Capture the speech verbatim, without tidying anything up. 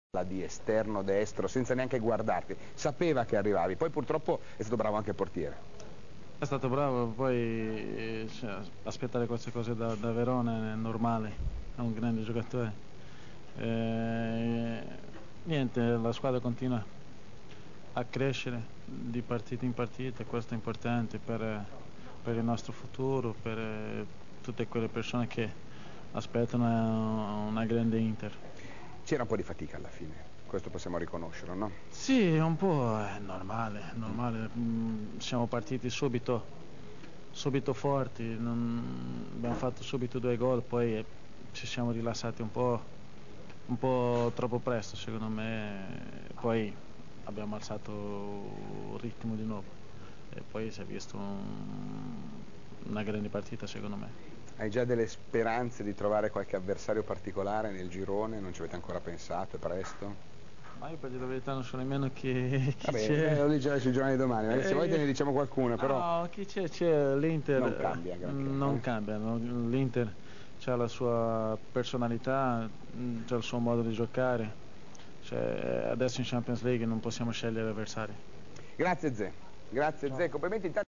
di esterno destro senza neanche guardarti, sapeva che arrivavi, poi purtroppo è stato bravo anche il portiere. È stato bravo, poi cioè, aspettare queste cose da, da Verona è normale, è un grande giocatore. E, niente, la squadra continua a crescere di partita in partita, questo è importante per, per il nostro futuro, per tutte quelle persone che aspettano una grande Inter. C'era un po' di fatica alla fine, questo possiamo riconoscerlo, no? Sì, un po' è normale, è normale. Mm, siamo partiti subito, subito forti, non, abbiamo fatto subito due gol, poi ci siamo rilassati un po', un po' troppo presto secondo me, poi abbiamo alzato il ritmo di nuovo e poi si è visto un, una grande partita secondo me. Hai già delle speranze di trovare qualche avversario particolare nel girone? Non ci avete ancora pensato? È presto? Ma io per dire la verità non so nemmeno chi, chi Vabbè, c'è. lo leggerai sui giornali domani, eh, se vuoi te ne diciamo qualcuno, però... No, chi c'è? C'è l'Inter. Non cambia granché, Non eh? cambia, no? L'Inter ha la sua personalità, c'ha il suo modo di giocare. Cioè, adesso in Champions League non possiamo scegliere avversari. Grazie Zé, grazie Ciao. Zé, complimenti intanto.